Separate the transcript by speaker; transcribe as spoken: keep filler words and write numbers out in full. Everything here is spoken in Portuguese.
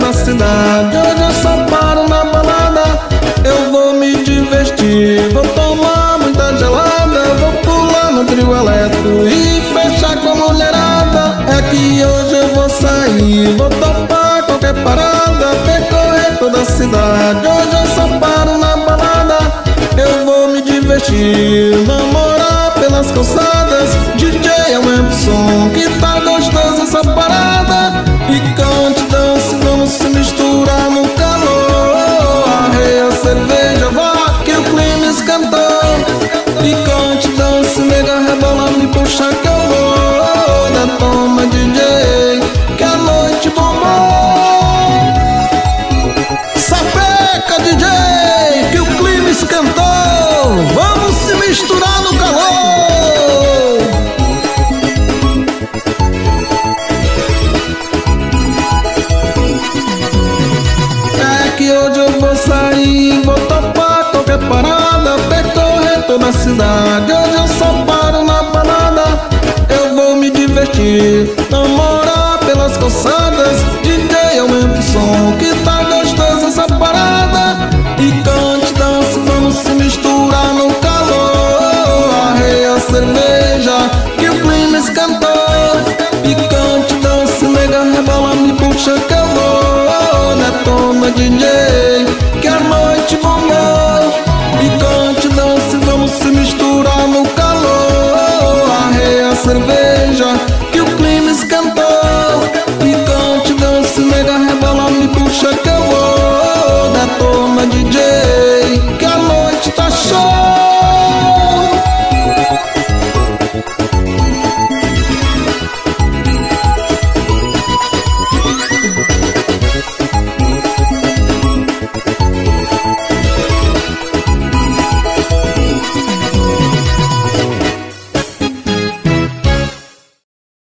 Speaker 1: toda a cidade. Hoje eu só paro na balada, eu vou me divertir. Vou tomar muita gelada, vou pular no trio elétrico e fechar com a mulherada. É que hoje eu vou sair, vou topar qualquer parada, percorrer toda a cidade. Hoje eu só paro na balada, eu vou me divertir, namorar pelas calçadas. D J aumenta o som, que tá gostoso essa parada. E cante, dance, vamos se misturar no calor. Arreia a cerveja, vá que o clima esquentou. E cante, dance, nega, rebola, me puxa que eu vou. Detona D J, que a noite bombou. Sapeca D J, que o clima esquentou. Vamos se misturar no calor. Que hoje eu vou sair, vou topar qualquer parada, percorrer toda a cidade. Hoje eu só paro na balada, eu vou me divertir, namorar pelas calçadas. D J aumenta o som, que tá gostoso essa parada. E cante, dance, vamos se misturar no calor. Arreia a cerveja, que o clima esquentou. E cante, dance, nega, rebola, me puxa que eu vou. Detona D J,